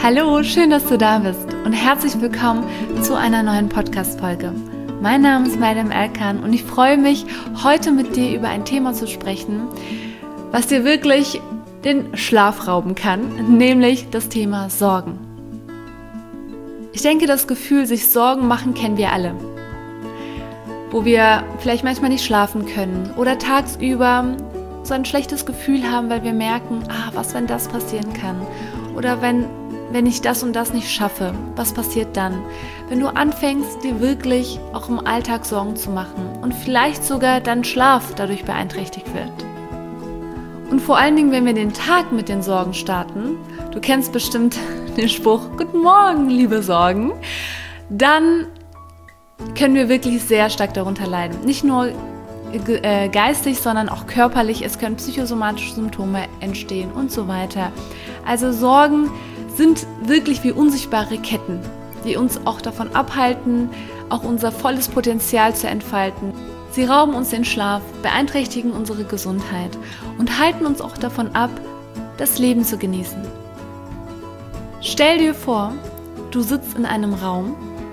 Hallo, schön, dass du da bist und herzlich willkommen zu einer neuen Podcast-Folge. Mein Name ist Maryam Erkan und ich freue mich, heute mit dir über ein Thema zu sprechen, was dir wirklich den Schlaf rauben kann, nämlich das Thema Sorgen. Ich denke, das Gefühl, sich Sorgen machen, kennen wir alle. Wo wir vielleicht manchmal nicht schlafen können oder tagsüber so ein schlechtes Gefühl haben, weil wir merken, was, wenn das passieren kann? Oder wenn ich das und das nicht schaffe, was passiert dann? Wenn du anfängst, dir wirklich auch im Alltag Sorgen zu machen und vielleicht sogar dein Schlaf dadurch beeinträchtigt wird. Und vor allen Dingen, wenn wir den Tag mit den Sorgen starten, du kennst bestimmt den Spruch, Guten Morgen, liebe Sorgen, dann können wir wirklich sehr stark darunter leiden. Nicht nur geistig, sondern auch körperlich. Es können psychosomatische Symptome entstehen und so weiter. Also Sorgen sind wirklich wie unsichtbare Ketten, die uns auch davon abhalten, auch unser volles Potenzial zu entfalten. Sie rauben uns den Schlaf, beeinträchtigen unsere Gesundheit und halten uns auch davon ab, das Leben zu genießen. Stell dir vor, du sitzt in einem Raum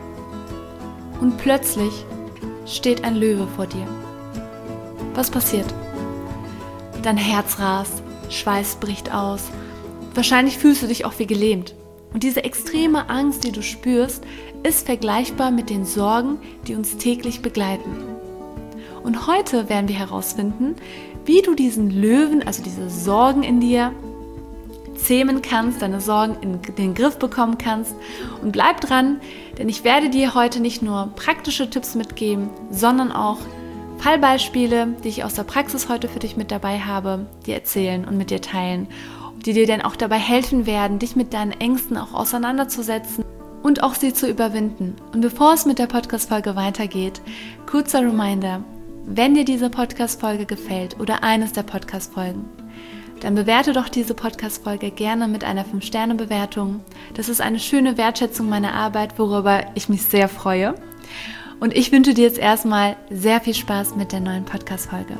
und plötzlich steht ein Löwe vor dir. Was passiert? Dein Herz rast, Schweiß bricht aus. Wahrscheinlich fühlst du dich auch wie gelähmt. Und diese extreme Angst, die du spürst, ist vergleichbar mit den Sorgen, die uns täglich begleiten. Und heute werden wir herausfinden, wie du diesen Löwen, also diese Sorgen in dir, zähmen kannst, deine Sorgen in den Griff bekommen kannst. Und bleib dran, denn ich werde dir heute nicht nur praktische Tipps mitgeben, sondern auch Fallbeispiele, die ich aus der Praxis heute für dich mit dabei habe, dir erzählen und mit dir teilen, die dir dann auch dabei helfen werden, dich mit deinen Ängsten auch auseinanderzusetzen und auch sie zu überwinden. Und bevor es mit der Podcast-Folge weitergeht, kurzer Reminder, wenn dir diese Podcast-Folge gefällt oder eines der Podcast-Folgen, dann bewerte doch diese Podcast-Folge gerne mit einer 5-Sterne-Bewertung. Das ist eine schöne Wertschätzung meiner Arbeit, worüber ich mich sehr freue. Und ich wünsche dir jetzt erstmal sehr viel Spaß mit der neuen Podcast-Folge.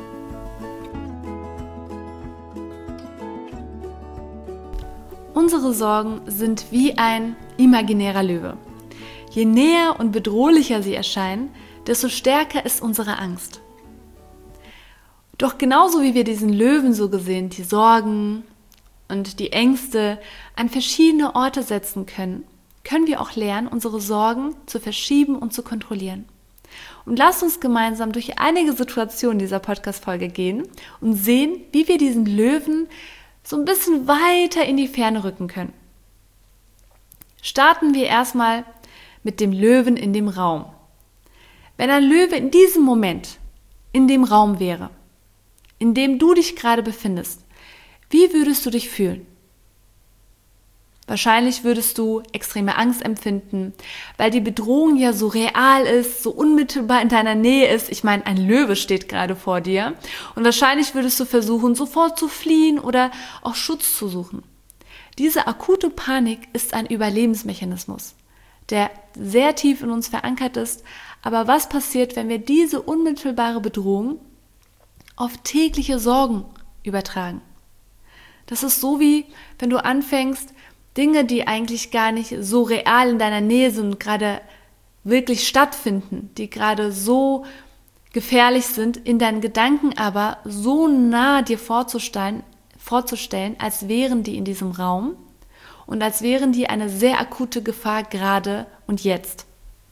Unsere Sorgen sind wie ein imaginärer Löwe. Je näher und bedrohlicher sie erscheinen, desto stärker ist unsere Angst. Doch genauso wie wir diesen Löwen so gesehen, die Sorgen und die Ängste an verschiedene Orte setzen können, können wir auch lernen, unsere Sorgen zu verschieben und zu kontrollieren. Und lasst uns gemeinsam durch einige Situationen dieser Podcast-Folge gehen und sehen, wie wir diesen Löwen so ein bisschen weiter in die Ferne rücken können. Starten wir erstmal mit dem Löwen in dem Raum. Wenn ein Löwe in diesem Moment in dem Raum wäre, in dem du dich gerade befindest, wie würdest du dich fühlen? Wahrscheinlich würdest du extreme Angst empfinden, weil die Bedrohung ja so real ist, so unmittelbar in deiner Nähe ist. Ich meine, ein Löwe steht gerade vor dir und wahrscheinlich würdest du versuchen, sofort zu fliehen oder auch Schutz zu suchen. Diese akute Panik ist ein Überlebensmechanismus, der sehr tief in uns verankert ist. Aber was passiert, wenn wir diese unmittelbare Bedrohung auf tägliche Sorgen übertragen? Das ist so wie, wenn du anfängst, Dinge, die eigentlich gar nicht so real in deiner Nähe sind, gerade wirklich stattfinden, die gerade so gefährlich sind, in deinen Gedanken aber so nah dir vorzustellen, als wären die in diesem Raum und als wären die eine sehr akute Gefahr gerade und jetzt.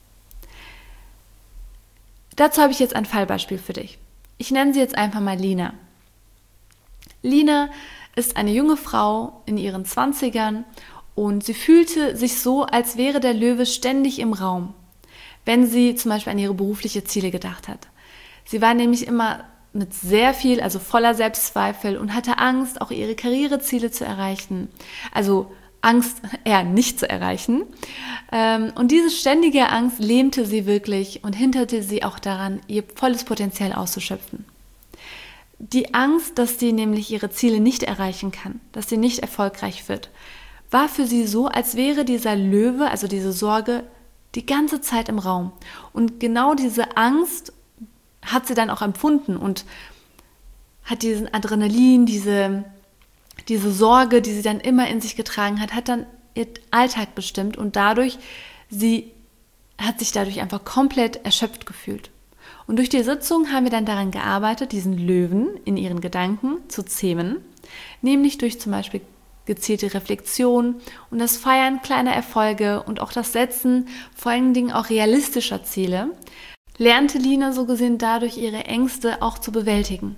Dazu habe ich jetzt ein Fallbeispiel für dich. Ich nenne sie jetzt einfach mal Lina. Lina ist eine junge Frau in ihren 20ern und sie fühlte sich so, als wäre der Löwe ständig im Raum, wenn sie zum Beispiel an ihre beruflichen Ziele gedacht hat. Sie war nämlich immer mit sehr viel, also voller Selbstzweifel und hatte Angst, auch ihre Karriereziele zu erreichen. Also Angst eher nicht zu erreichen. Und diese ständige Angst lähmte sie wirklich und hinderte sie auch daran, ihr volles Potenzial auszuschöpfen. Die Angst, dass sie nämlich ihre Ziele nicht erreichen kann, dass sie nicht erfolgreich wird, war für sie so, als wäre dieser Löwe, also diese Sorge, die ganze Zeit im Raum. Und genau diese Angst hat sie dann auch empfunden und hat diesen Adrenalin, diese Sorge, die sie dann immer in sich getragen hat, hat dann ihr Alltag bestimmt und sie hat sich dadurch einfach komplett erschöpft gefühlt. Und durch die Sitzung haben wir dann daran gearbeitet, diesen Löwen in ihren Gedanken zu zähmen, nämlich durch zum Beispiel gezielte Reflexion und das Feiern kleiner Erfolge und auch das Setzen vor allen Dingen auch realistischer Ziele, lernte Lina so gesehen dadurch ihre Ängste auch zu bewältigen.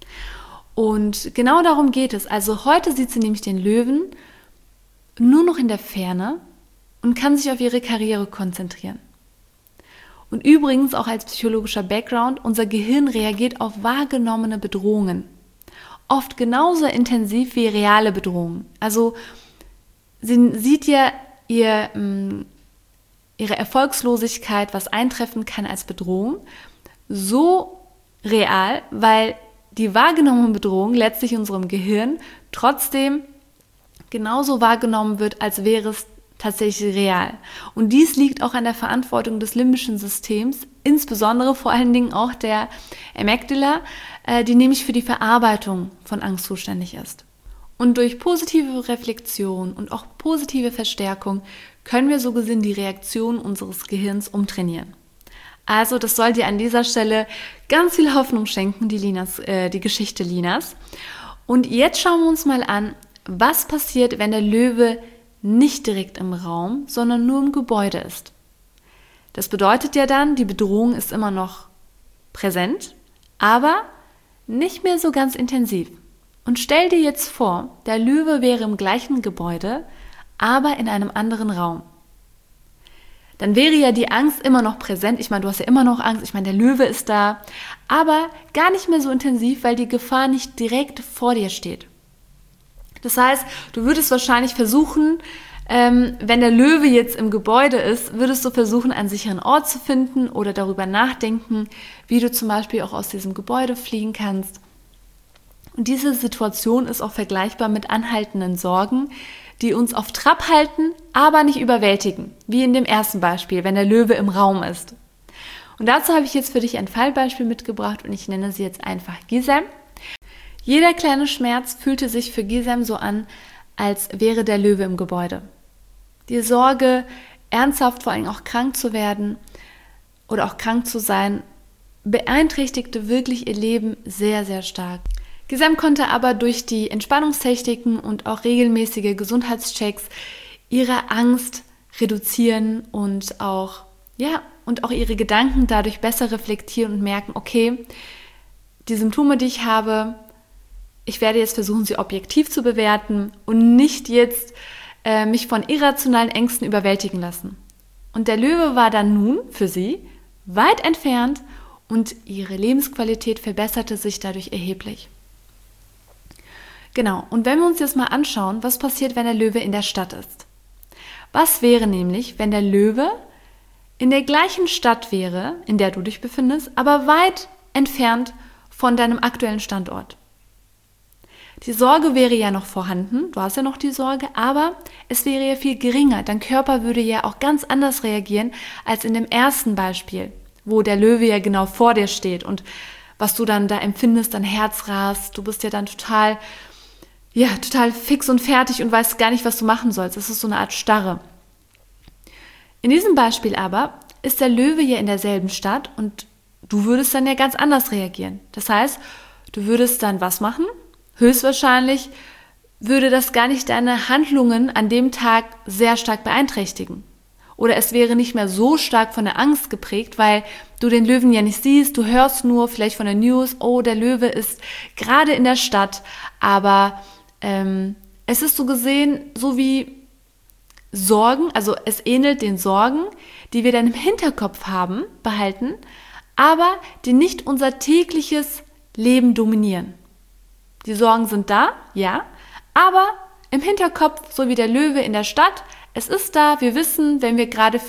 Und genau darum geht es. Also heute sieht sie nämlich den Löwen nur noch in der Ferne und kann sich auf ihre Karriere konzentrieren. Und übrigens auch als psychologischer Background, unser Gehirn reagiert auf wahrgenommene Bedrohungen. Oft genauso intensiv wie reale Bedrohungen. Also sie sieht ja ihre Erfolgslosigkeit, was eintreffen kann, als Bedrohung, so real, weil die wahrgenommene Bedrohung letztlich in unserem Gehirn trotzdem genauso wahrgenommen wird, als wäre es tatsächlich real. Und dies liegt auch an der Verantwortung des limbischen Systems, insbesondere vor allen Dingen auch der Amygdala, die nämlich für die Verarbeitung von Angst zuständig ist. Und durch positive Reflexion und auch positive Verstärkung können wir so gesehen die Reaktion unseres Gehirns umtrainieren. Also das soll dir an dieser Stelle ganz viel Hoffnung schenken, die Geschichte Linas. Und jetzt schauen wir uns mal an, was passiert, wenn der Löwe nicht direkt im Raum, sondern nur im Gebäude ist. Das bedeutet ja dann, die Bedrohung ist immer noch präsent, aber nicht mehr so ganz intensiv. Und stell dir jetzt vor, der Löwe wäre im gleichen Gebäude, aber in einem anderen Raum. Dann wäre ja die Angst immer noch präsent. Ich meine, du hast ja immer noch Angst. Ich meine, der Löwe ist da, aber gar nicht mehr so intensiv, weil die Gefahr nicht direkt vor dir steht. Das heißt, du würdest wahrscheinlich versuchen, wenn der Löwe jetzt im Gebäude ist, würdest du versuchen, einen sicheren Ort zu finden oder darüber nachdenken, wie du zum Beispiel auch aus diesem Gebäude fliehen kannst. Und diese Situation ist auch vergleichbar mit anhaltenden Sorgen, die uns auf Trab halten, aber nicht überwältigen, wie in dem ersten Beispiel, wenn der Löwe im Raum ist. Und dazu habe ich jetzt für dich ein Fallbeispiel mitgebracht und ich nenne sie jetzt einfach Gisem. Jeder kleine Schmerz fühlte sich für Gisem so an, als wäre der Löwe im Gebäude. Die Sorge, ernsthaft vor allem auch krank zu werden oder auch krank zu sein, beeinträchtigte wirklich ihr Leben sehr, sehr stark. Gisem konnte aber durch die Entspannungstechniken und auch regelmäßige Gesundheitschecks ihre Angst reduzieren und auch ihre Gedanken dadurch besser reflektieren und merken, okay, die Symptome, die ich habe, ich werde jetzt versuchen, sie objektiv zu bewerten und nicht jetzt mich von irrationalen Ängsten überwältigen lassen. Und der Löwe war dann nun für sie weit entfernt und ihre Lebensqualität verbesserte sich dadurch erheblich. Genau, und wenn wir uns jetzt mal anschauen, was passiert, wenn der Löwe in der Stadt ist. Was wäre nämlich, wenn der Löwe in der gleichen Stadt wäre, in der du dich befindest, aber weit entfernt von deinem aktuellen Standort? Die Sorge wäre ja noch vorhanden, du hast ja noch die Sorge, aber es wäre ja viel geringer. Dein Körper würde ja auch ganz anders reagieren als in dem ersten Beispiel, wo der Löwe ja genau vor dir steht und was du dann da empfindest, dein Herz rast, du bist ja dann total fix und fertig und weißt gar nicht, was du machen sollst. Das ist so eine Art Starre. In diesem Beispiel aber ist der Löwe ja in derselben Stadt und du würdest dann ja ganz anders reagieren. Das heißt, du würdest dann was machen? Höchstwahrscheinlich würde das gar nicht deine Handlungen an dem Tag sehr stark beeinträchtigen. Oder es wäre nicht mehr so stark von der Angst geprägt, weil du den Löwen ja nicht siehst, du hörst nur vielleicht von der News, oh, der Löwe ist gerade in der Stadt, aber es ist so gesehen so wie Sorgen, also es ähnelt den Sorgen, die wir dann im Hinterkopf behalten, aber die nicht unser tägliches Leben dominieren. Die Sorgen sind da, ja, aber im Hinterkopf, so wie der Löwe in der Stadt, es ist da, wir wissen, wenn du gerade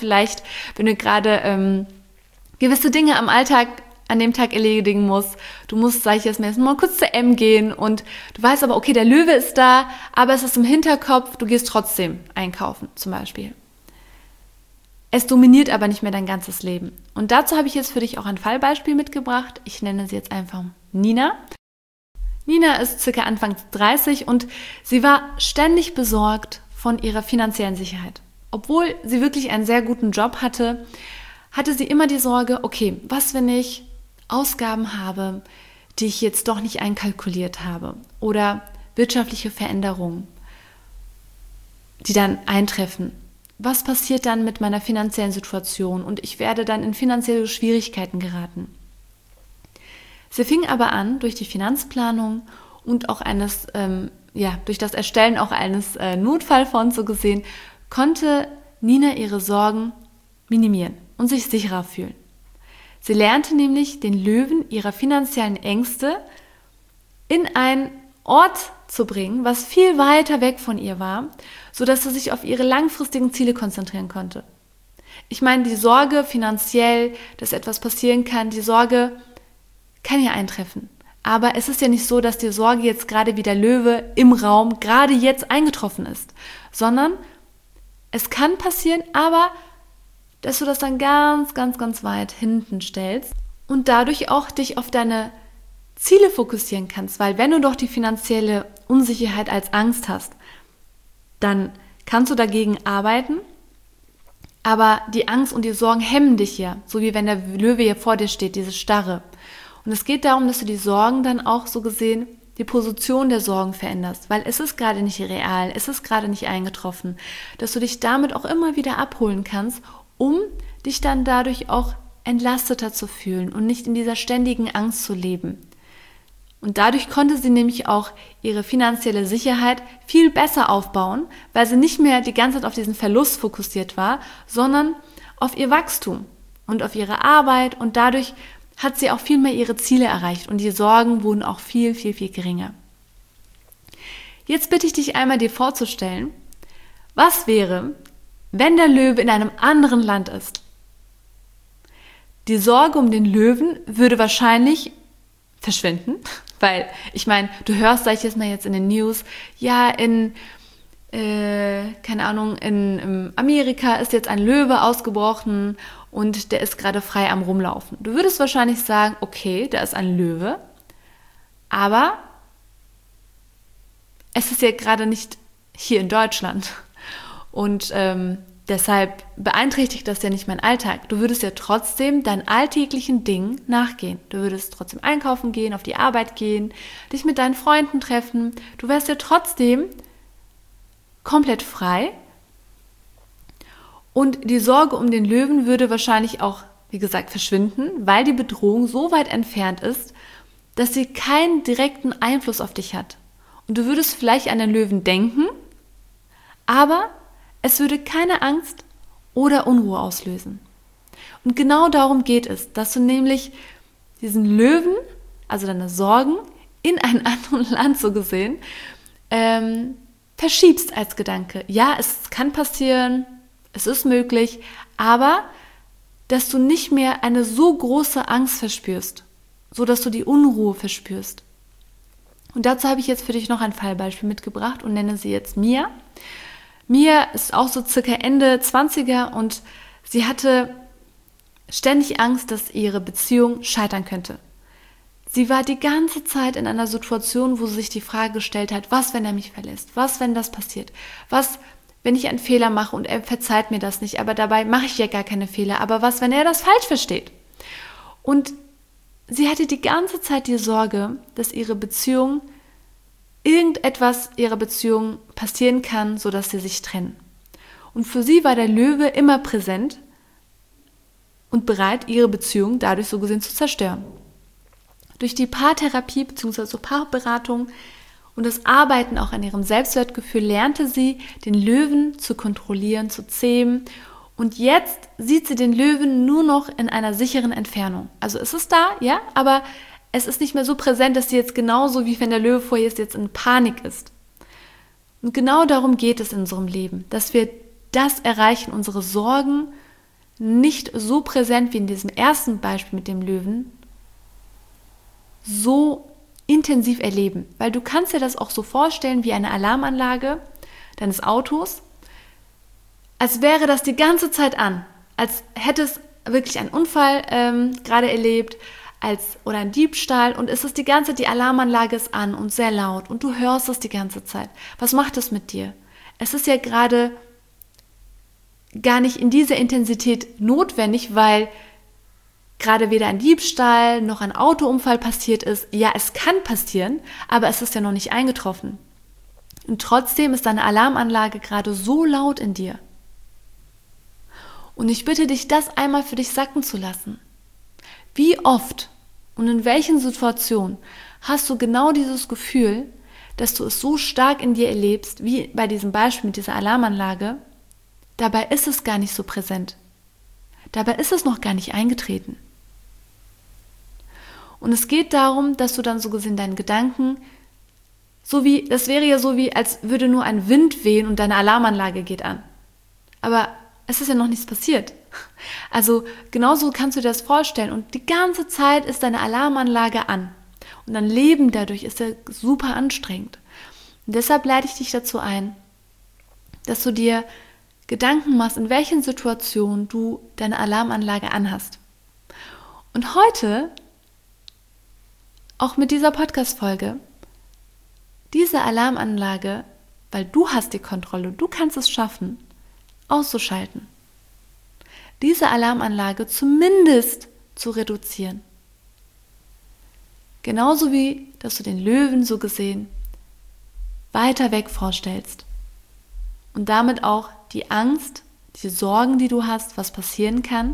gewisse Dinge am Alltag an dem Tag erledigen musst, du musst, sage ich jetzt mal kurz zur M gehen und du weißt aber, okay, der Löwe ist da, aber es ist im Hinterkopf, du gehst trotzdem einkaufen zum Beispiel. Es dominiert aber nicht mehr dein ganzes Leben. Und dazu habe ich jetzt für dich auch ein Fallbeispiel mitgebracht. Ich nenne sie jetzt einfach Nina. Nina ist circa Anfang 30 und sie war ständig besorgt von ihrer finanziellen Sicherheit. Obwohl sie wirklich einen sehr guten Job hatte, hatte sie immer die Sorge, okay, was, wenn ich Ausgaben habe, die ich jetzt doch nicht einkalkuliert habe, oder wirtschaftliche Veränderungen, die dann eintreffen. Was passiert dann mit meiner finanziellen Situation und ich werde dann in finanzielle Schwierigkeiten geraten? Sie fing aber an, durch die Finanzplanung und auch durch das Erstellen auch eines Notfallfonds so gesehen, konnte Nina ihre Sorgen minimieren und sich sicherer fühlen. Sie lernte nämlich, den Löwen ihrer finanziellen Ängste in einen Ort zu bringen, was viel weiter weg von ihr war, sodass sie sich auf ihre langfristigen Ziele konzentrieren konnte. Ich meine, die Sorge finanziell, dass etwas passieren kann, die Sorge kann ja eintreffen. Aber es ist ja nicht so, dass die Sorge jetzt gerade wie der Löwe im Raum gerade jetzt eingetroffen ist, sondern es kann passieren, aber dass du das dann ganz, ganz, ganz weit hinten stellst und dadurch auch dich auf deine Ziele fokussieren kannst, weil wenn du doch die finanzielle Unsicherheit als Angst hast, dann kannst du dagegen arbeiten, aber die Angst und die Sorgen hemmen dich ja, so wie wenn der Löwe hier vor dir steht, diese Starre. Und es geht darum, dass du die Sorgen dann auch so gesehen, die Position der Sorgen veränderst, weil es ist gerade nicht real, es ist gerade nicht eingetroffen, dass du dich damit auch immer wieder abholen kannst, um dich dann dadurch auch entlasteter zu fühlen und nicht in dieser ständigen Angst zu leben. Und dadurch konnte sie nämlich auch ihre finanzielle Sicherheit viel besser aufbauen, weil sie nicht mehr die ganze Zeit auf diesen Verlust fokussiert war, sondern auf ihr Wachstum und auf ihre Arbeit und dadurch hat sie auch viel mehr ihre Ziele erreicht und die Sorgen wurden auch viel, viel, viel geringer. Jetzt bitte ich dich einmal dir vorzustellen, was wäre, wenn der Löwe in einem anderen Land ist? Die Sorge um den Löwen würde wahrscheinlich verschwinden, weil, ich meine, du hörst, sag ich jetzt mal jetzt in den News, ja, in Amerika ist jetzt ein Löwe ausgebrochen und der ist gerade frei am Rumlaufen. Du würdest wahrscheinlich sagen, okay, da ist ein Löwe, aber es ist ja gerade nicht hier in Deutschland. Und deshalb beeinträchtigt das ja nicht meinen Alltag. Du würdest ja trotzdem deinen alltäglichen Dingen nachgehen. Du würdest trotzdem einkaufen gehen, auf die Arbeit gehen, dich mit deinen Freunden treffen. Du wärst ja trotzdem komplett frei. Und die Sorge um den Löwen würde wahrscheinlich auch, wie gesagt, verschwinden, weil die Bedrohung so weit entfernt ist, dass sie keinen direkten Einfluss auf dich hat. Und du würdest vielleicht an den Löwen denken, aber es würde keine Angst oder Unruhe auslösen. Und genau darum geht es, dass du nämlich diesen Löwen, also deine Sorgen, in ein anderes Land so gesehen, verschiebst als Gedanke. Ja, es kann passieren, es ist möglich, aber dass du nicht mehr eine so große Angst verspürst, so dass du die Unruhe verspürst. Und dazu habe ich jetzt für dich noch ein Fallbeispiel mitgebracht und nenne sie jetzt Mia. Mia ist auch so circa Ende 20er und sie hatte ständig Angst, dass ihre Beziehung scheitern könnte. Sie war die ganze Zeit in einer Situation, wo sie sich die Frage gestellt hat, was, wenn er mich verlässt? Was, wenn das passiert? Was, wenn ich einen Fehler mache und er verzeiht mir das nicht? Aber dabei mache ich ja gar keine Fehler. Aber was, wenn er das falsch versteht? Und sie hatte die ganze Zeit die Sorge, dass irgendetwas ihrer Beziehung passieren kann, sodass sie sich trennen. Und für sie war der Löwe immer präsent und bereit, ihre Beziehung dadurch so gesehen zu zerstören. Durch die Paartherapie bzw. Paarberatung und das Arbeiten auch an ihrem Selbstwertgefühl lernte sie, den Löwen zu kontrollieren, zu zähmen. Und jetzt sieht sie den Löwen nur noch in einer sicheren Entfernung. Also es ist da, ja, aber es ist nicht mehr so präsent, dass sie jetzt genauso wie wenn der Löwe vor ihr ist, jetzt in Panik ist. Und genau darum geht es in unserem Leben, dass wir das erreichen, unsere Sorgen nicht so präsent wie in diesem ersten Beispiel mit dem Löwen, so intensiv erleben. Weil du kannst dir das auch so vorstellen wie eine Alarmanlage deines Autos, als wäre das die ganze Zeit an, als hätte es wirklich einen Unfall gerade erlebt, oder ein Diebstahl und es ist die ganze Zeit, die Alarmanlage ist an und sehr laut und du hörst es die ganze Zeit. Was macht es mit dir? es ist ja gerade gar nicht in dieser Intensität notwendig, weil gerade weder ein Diebstahl noch ein Autounfall passiert ist. Ja, es kann passieren, aber es ist ja noch nicht eingetroffen. Und trotzdem ist deine Alarmanlage gerade so laut in dir. Und ich bitte dich, das einmal für dich sacken zu lassen. Wie oft und in welchen Situationen hast du genau dieses Gefühl, dass du es so stark in dir erlebst, wie bei diesem Beispiel mit dieser Alarmanlage? Dabei ist es gar nicht so präsent. Dabei ist es noch gar nicht eingetreten. Und es geht darum, dass du dann so gesehen deinen Gedanken, das wäre ja so wie, als würde nur ein Wind wehen und deine Alarmanlage geht an. Aber es ist ja noch nichts passiert. Also genauso kannst du dir das vorstellen und die ganze Zeit ist deine Alarmanlage an. Und dein Leben dadurch ist ja super anstrengend. Und deshalb lade ich dich dazu ein, dass du dir Gedanken machst, in welchen Situationen du deine Alarmanlage anhast. Und heute, auch mit dieser Podcast-Folge, diese Alarmanlage, weil du hast die Kontrolle, du kannst es schaffen, auszuschalten. Diese Alarmanlage zumindest zu reduzieren. Genauso wie, dass du den Löwen so gesehen weiter weg vorstellst. Und damit auch die Angst, die Sorgen, die du hast, was passieren kann.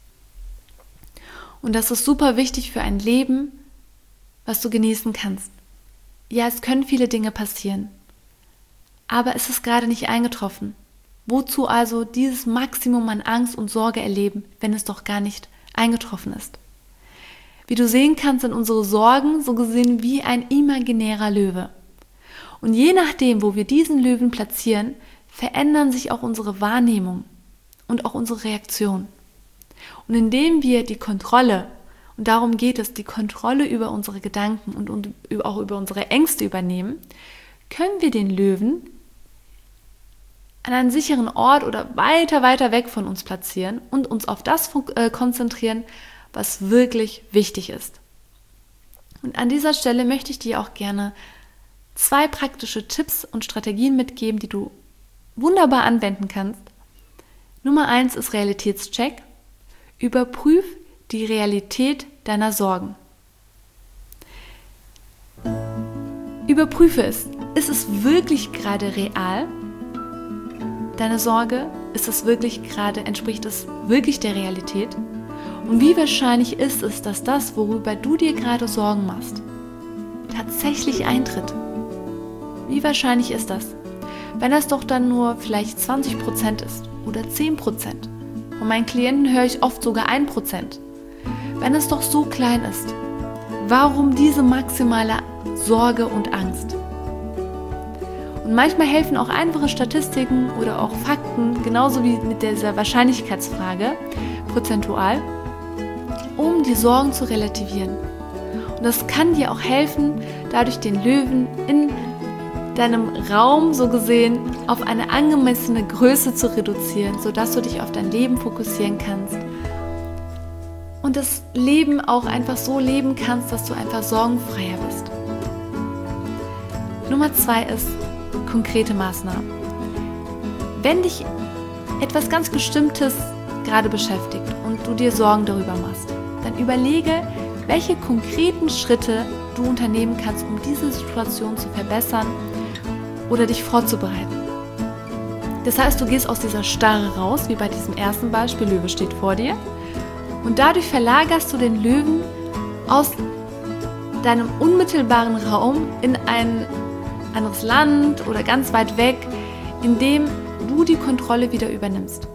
Und das ist super wichtig für ein Leben, was du genießen kannst. Ja, es können viele Dinge passieren, aber es ist gerade nicht eingetroffen. Wozu also dieses Maximum an Angst und Sorge erleben, wenn es doch gar nicht eingetroffen ist? Wie du sehen kannst, sind unsere Sorgen so gesehen wie ein imaginärer Löwe. Und je nachdem, wo wir diesen Löwen platzieren, verändern sich auch unsere Wahrnehmung und auch unsere Reaktion. Und indem wir die Kontrolle, und darum geht es, die Kontrolle über unsere Gedanken und auch über unsere Ängste übernehmen, können wir den Löwen an einen sicheren Ort oder weiter weg von uns platzieren und uns auf das konzentrieren, was wirklich wichtig ist. Und an dieser Stelle möchte ich dir auch gerne 2 praktische Tipps und Strategien mitgeben, die du wunderbar anwenden kannst. Nummer 1 ist Realitätscheck. Überprüf die Realität deiner Sorgen. Überprüfe es. Ist es wirklich gerade real? Deine Sorge? Entspricht es wirklich der Realität? Und wie wahrscheinlich ist es, dass das, worüber du dir gerade Sorgen machst, tatsächlich eintritt? Wie wahrscheinlich ist das? Wenn das doch dann nur vielleicht 20% ist oder 10%. Von meinen Klienten höre ich oft sogar 1%. Wenn es doch so klein ist, warum diese maximale Sorge und Angst? Und manchmal helfen auch einfache Statistiken oder auch Fakten, genauso wie mit dieser Wahrscheinlichkeitsfrage, prozentual, um die Sorgen zu relativieren. Und das kann dir auch helfen, dadurch den Löwen in deinem Raum so gesehen auf eine angemessene Größe zu reduzieren, sodass du dich auf dein Leben fokussieren kannst und das Leben auch einfach so leben kannst, dass du einfach sorgenfreier bist. Nummer 2 ist konkrete Maßnahmen. Wenn dich etwas ganz Bestimmtes gerade beschäftigt und du dir Sorgen darüber machst, dann überlege, welche konkreten Schritte du unternehmen kannst, um diese Situation zu verbessern oder dich vorzubereiten. Das heißt, du gehst aus dieser Starre raus, wie bei diesem ersten Beispiel, Löwe steht vor dir, und dadurch verlagerst du den Löwen aus deinem unmittelbaren Raum in ein anderes Land oder ganz weit weg, indem du die Kontrolle wieder übernimmst.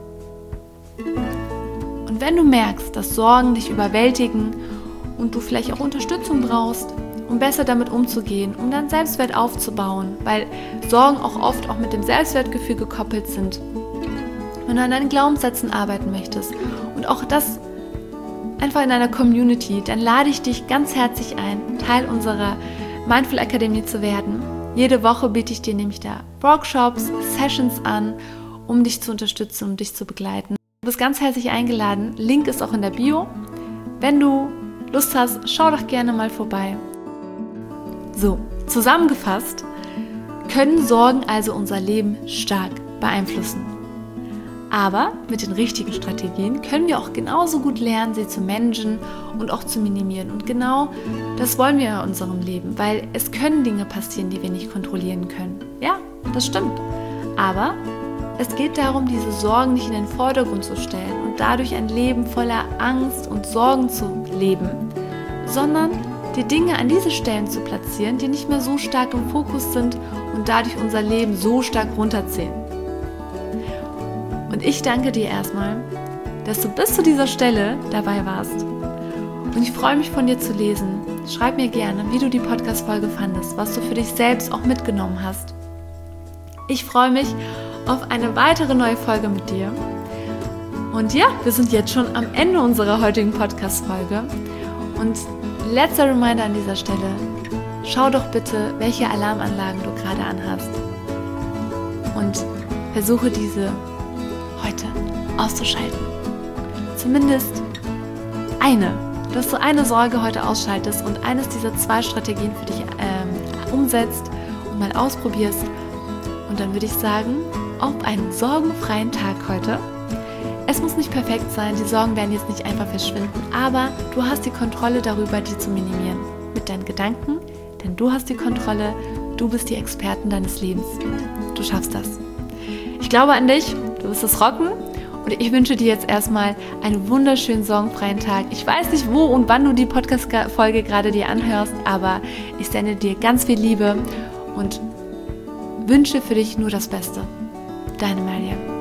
Und wenn du merkst, dass Sorgen dich überwältigen und du vielleicht auch Unterstützung brauchst, um besser damit umzugehen, um deinen Selbstwert aufzubauen, weil Sorgen auch oft auch mit dem Selbstwertgefühl gekoppelt sind. Wenn du an deinen Glaubenssätzen arbeiten möchtest und auch das einfach in einer Community, dann lade ich dich ganz herzlich ein, Teil unserer Mindful Academy zu werden. Jede Woche biete ich dir nämlich da Workshops, Sessions an, um dich zu unterstützen und dich zu begleiten. Du bist ganz herzlich eingeladen. Link ist auch in der Bio. Wenn du Lust hast, schau doch gerne mal vorbei. So, zusammengefasst können Sorgen also unser Leben stark beeinflussen. Aber mit den richtigen Strategien können wir auch genauso gut lernen, sie zu managen und auch zu minimieren. Und genau das wollen wir in unserem Leben, weil es können Dinge passieren, die wir nicht kontrollieren können. Ja, das stimmt. Aber es geht darum, diese Sorgen nicht in den Vordergrund zu stellen und dadurch ein Leben voller Angst und Sorgen zu leben, sondern die Dinge an diese Stellen zu platzieren, die nicht mehr so stark im Fokus sind und dadurch unser Leben so stark runterziehen. Und ich danke dir erstmal, dass du bis zu dieser Stelle dabei warst. Und ich freue mich, von dir zu lesen. Schreib mir gerne, wie du die Podcast-Folge fandest, was du für dich selbst auch mitgenommen hast. Ich freue mich auf eine weitere neue Folge mit dir. Und ja, wir sind jetzt schon am Ende unserer heutigen Podcast-Folge. Und letzter Reminder an dieser Stelle: Schau doch bitte, welche Alarmanlagen du gerade anhast. Und versuche diese heute auszuschalten. Zumindest eine. Dass du eine Sorge heute ausschaltest und eines dieser 2 Strategien für dich umsetzt und mal ausprobierst. Und dann würde ich sagen, auf einen sorgenfreien Tag heute. Es muss nicht perfekt sein, die Sorgen werden jetzt nicht einfach verschwinden, aber du hast die Kontrolle darüber, die zu minimieren. Mit deinen Gedanken, denn du hast die Kontrolle, du bist die Expertin deines Lebens. Du schaffst das. Ich glaube an dich, du wirst es rocken und ich wünsche dir jetzt erstmal einen wunderschönen sorgenfreien Tag. Ich weiß nicht, wo und wann du die Podcast-Folge gerade dir anhörst, aber ich sende dir ganz viel Liebe und wünsche für dich nur das Beste. Deine Maria.